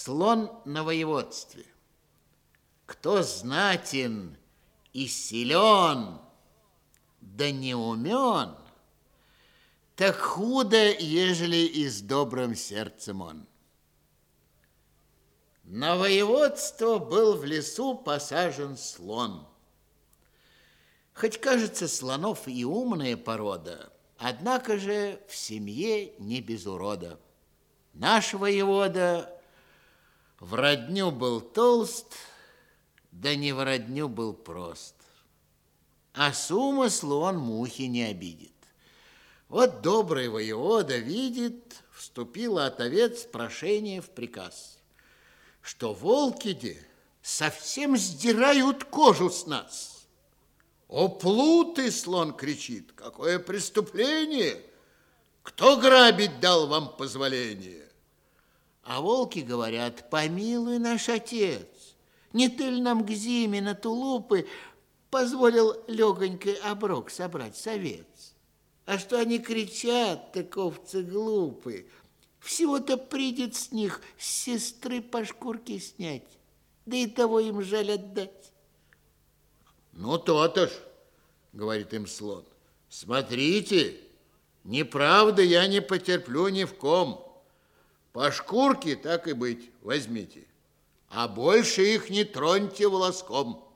Слон на воеводстве. Кто знатен и силен, да не умен, так худо, ежели и с добрым сердцем он. На воеводство был в лесу посажен слон. Хоть, кажется, слонов и умная порода, однако же в семье не без урода. Наш воевода в родню был толст, да не в родню был прост. А с умыслу он мухи не обидит. Вот добрый воевода видит, вступило от овец прошение в приказ, что волки-де совсем сдирают кожу с нас. О, плуты, слон кричит, какое преступление! Кто грабить дал вам позволение? А волки говорят: помилуй, наш отец, не ты ли нам к зиме на тулупы позволил легонький оброк собрать с овец? А что они кричат, так овцы глупы, всего-то придет с них с сестры по шкурке снять, да и того им жаль отдать. Ну, то-то ж, говорит им слон, смотрите, неправда я не потерплю ни в ком. По шкурке, так и быть, возьмите, а больше их не троньте волоском.